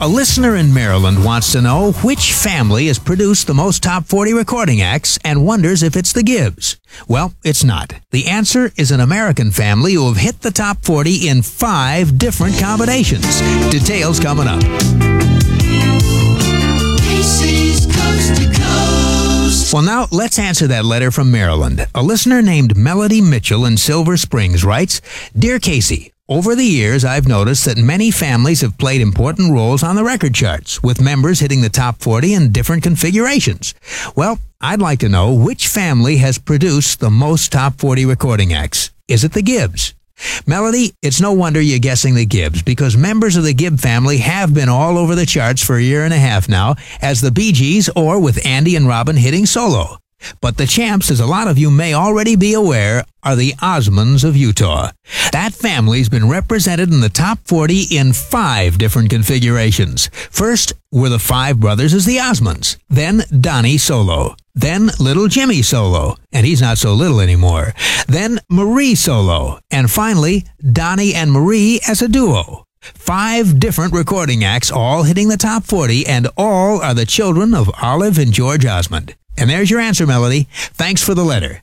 A listener in Maryland wants to know which family has produced the most top 40 recording acts and wonders if it's the Gibbs. Well, it's not. The answer is an American family who have hit the top 40 in 5 different combinations. Details coming up. Casey's Coast to Coast. Well, now let's answer that letter from Maryland. A listener named Melody Mitchell in Silver Springs writes, Dear Casey, over the years, I've noticed that many families have played important roles on the record charts, with members hitting the top 40 in different configurations. Well, I'd like to know which family has produced the most top 40 recording acts. Is it the Gibbs? Melody, it's no wonder you're guessing the Gibbs, because members of the Gibb family have been all over the charts for a year and a half now, as the Bee Gees or with Andy and Robin hitting solo. But the champs, as a lot of you may already be aware, are the Osmonds of Utah. That family's been represented in the top 40 in 5 different configurations. First were the 5 brothers as the Osmonds, then Donnie solo, then little Jimmy solo, and he's not so little anymore, then Marie solo, and finally Donnie and Marie as a duo. 5 different recording acts, all hitting the top 40, and all are the children of Olive and George Osmond. And there's your answer, Melody. Thanks for the letter.